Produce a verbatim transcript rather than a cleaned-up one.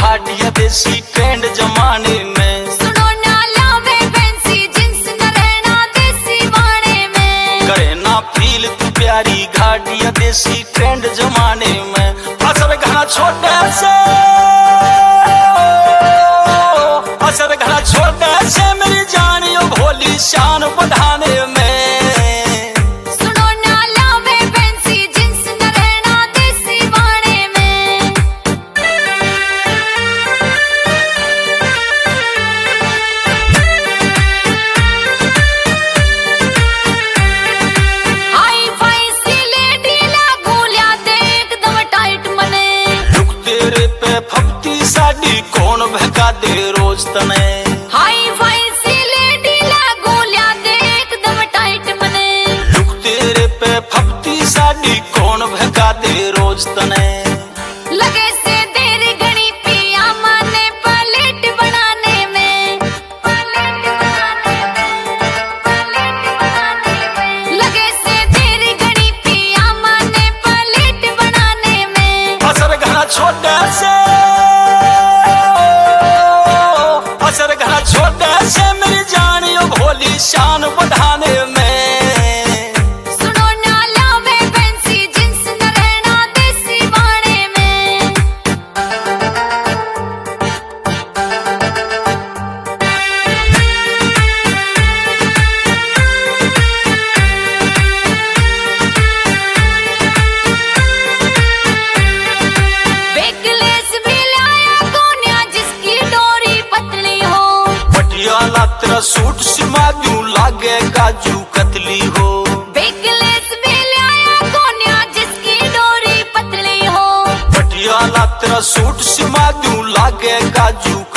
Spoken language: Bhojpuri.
घाट या देसी ट्रेंड जमाने में। सुनो ना लावे फैंसी जींस न रहना देसी वाणे में। करे ना फील तू प्यारी घाट या देसी ट्रेंड जमाने में। असर घना छोटे से असर घना छोटे से मेरी जानियो भोली शान बढ़ाने में। साड़ी कौन भगा दे रोज तने। हाई फाई सी लेडी लागू लिया दे एकदम टाइट मने। लुक तेरे पे फपती साड़ी कौन भगा दे रोज तने। लगे से तेरी घड़ी पिया माने पलेट बनाने में। पलेट बनाने में पलेट बनाने में। लगे से तेरी घड़ी पिया माने पलेट बनाने में। असर घना छोटे से असर घना छोटे से मेरी जानियो भोली शान बढ़ाने में। सुनो ना लावे फैंसी जींस न रहना देसी वाणे में। बेकलेस भी लाया कोन्या जिसकी डोरी पतली हो। पटियाला तेरा सूट सिमा दूं लागे काजू कतली हो। बेकलेस भी लाया कोन्या जिसकी डोरी पतली हो। पटियाला तेरा सूट सिमा दूं लागे काजू